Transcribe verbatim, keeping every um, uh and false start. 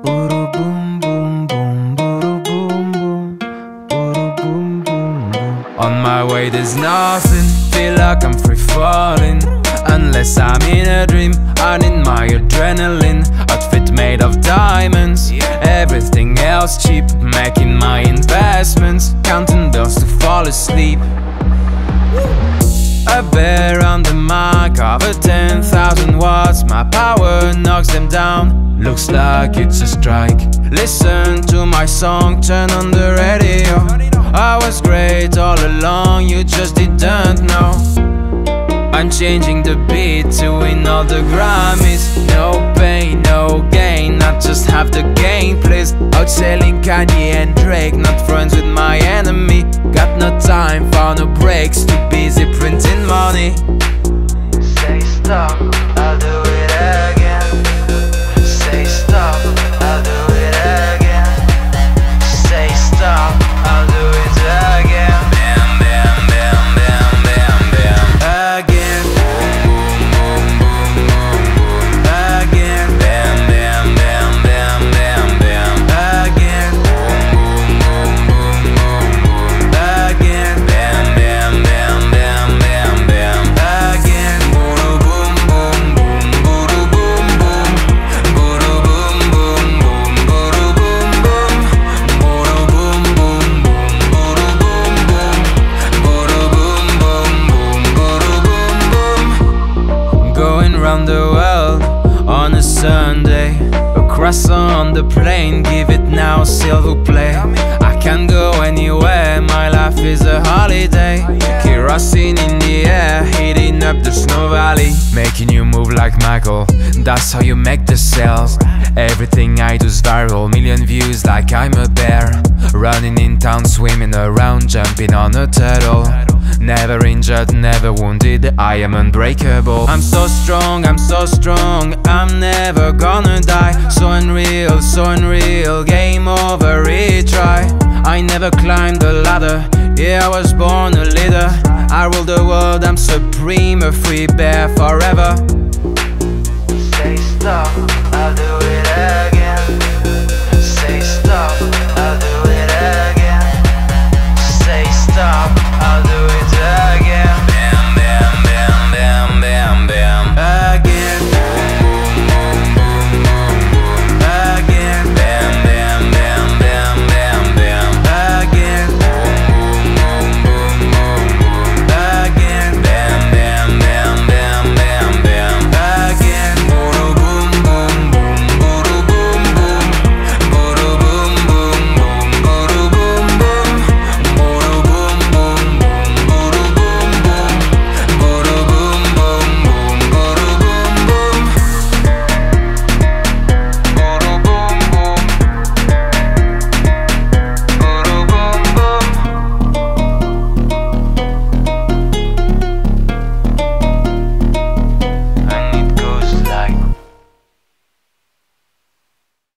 Boom boom boom boom, boom boom boom, boom boom boom. On my way there's nothing, feel like I'm free falling. Unless I'm in a dream, I need my adrenaline. Outfit made of diamonds, everything else cheap. Making my investments, counting bills to fall asleep. A bear on the mic, over ten thousand watts. My power knocks them down, looks like it's a strike. Listen to my song, turn on the radio. I was great all along, you just didn't know. I'm changing the beat to win all the Grammys. No pain, no gain, not just half the game, please. Outselling Kanye and Drake, not friends with my enemy. Got no time for no breaks, too busy printing money. Say stop, I'll do it again. Say stop, I'll do it again. Say stop, I'll do it again. Bam, bam, bam, bam, bam, bam. Again. Boom, boom, boom, boom, boom, boom. Again. Bam, bam, bam, bam, bam, bam. Again. Boom, boom, boom, boom, boom, boom. Again. Bam, bam, bam, bam, bam, bam. Again. Boom, boom, boom, boom, boom, boom, boom. Boom, boom, boom, boom, boom, boom, boom. Boom, boom, boom, boom, boom, boom, boom. Boom, boom, boom, boom, boom, boom, boom. Going round the world on a Sunday. A croissant on the plane, give it now, s'il vous plaît. I can go anywhere, my life is a holiday. Kerosene in the air, heating up the Snow Valley. Making you move like Michael, that's how you make the sales. Everything I do's viral, million views like I'm a bear. Running in town, swimming around, jumping on a turtle. Never injured, never wounded, I am unbreakable. I'm so strong, I'm so strong, I'm never gonna die. So unreal, so unreal, game over, retry. I never climbed the ladder, yeah, I was born a leader. I rule the world, I'm supreme, a free bear forever. Say stop, I'll do it again.